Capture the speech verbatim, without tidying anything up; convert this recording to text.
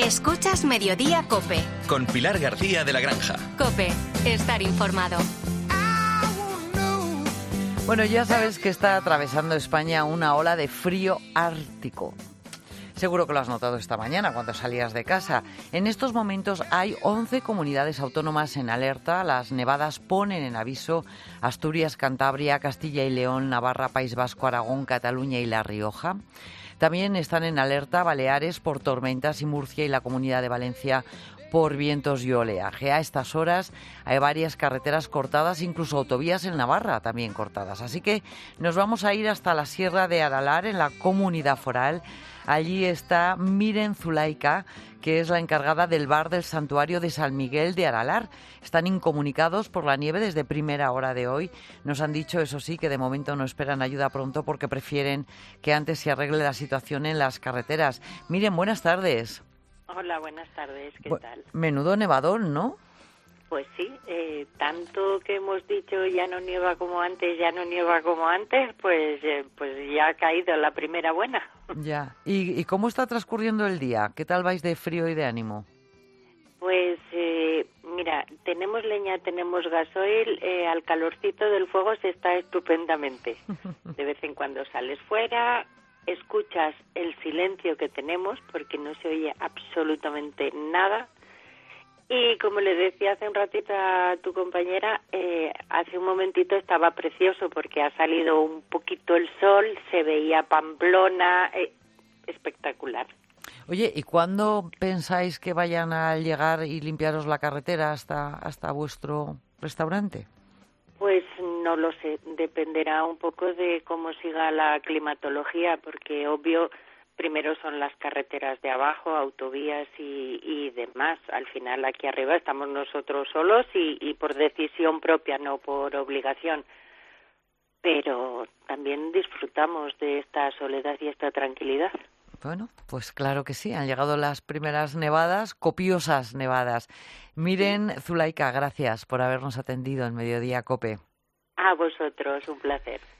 Escuchas Mediodía COPE. Con Pilar García de la Granja. COPE, estar informado. Bueno, ya sabes que está atravesando España una ola de frío ártico. Seguro que lo has notado esta mañana cuando salías de casa. En estos momentos hay once comunidades autónomas en alerta. Las nevadas ponen en aviso Asturias, Cantabria, Castilla y León, Navarra, País Vasco, Aragón, Cataluña y La Rioja. También están en alerta Baleares por tormentas y Murcia y la Comunidad de Valencia por vientos y oleaje. A estas horas hay varias carreteras cortadas, incluso autovías en Navarra también cortadas. Así que nos vamos a ir hasta la Sierra de Aralar, en la Comunidad Foral. Allí está Miren Zulaika, que es la encargada del bar del Santuario de San Miguel de Aralar. Están incomunicados por la nieve desde primera hora de hoy. Nos han dicho, eso sí, que de momento no esperan ayuda pronto porque prefieren que antes se arregle la situación en las carreteras. Miren, buenas tardes. Hola, buenas tardes, ¿qué Bu- tal? Menudo nevadón, ¿no? Pues sí, eh, tanto que hemos dicho ya no nieva como antes, ya no nieva como antes, pues eh, pues ya ha caído la primera buena. Ya. ¿Y, ¿Y cómo está transcurriendo el día? ¿Qué tal vais de frío y de ánimo? Pues eh, mira, tenemos leña, tenemos gasoil, eh, al calorcito del fuego se está estupendamente. De vez en cuando sales fuera, escuchas el silencio que tenemos porque no se oye absolutamente nada. Y como le decía hace un ratito a tu compañera, eh, hace un momentito estaba precioso porque ha salido un poquito el sol, se veía Pamplona, eh, espectacular. Oye, ¿y cuándo pensáis que vayan a llegar y limpiaros la carretera hasta, hasta vuestro restaurante? Pues no lo sé, dependerá un poco de cómo siga la climatología, porque obvio, primero son las carreteras de abajo, autovías y, y demás. Al final aquí arriba estamos nosotros solos y, y por decisión propia, no por obligación. Pero también disfrutamos de esta soledad y esta tranquilidad. Bueno, pues claro que sí, han llegado las primeras nevadas, copiosas nevadas. Miren, Zulaika, gracias por habernos atendido en Mediodía COPE. A vosotros, un placer.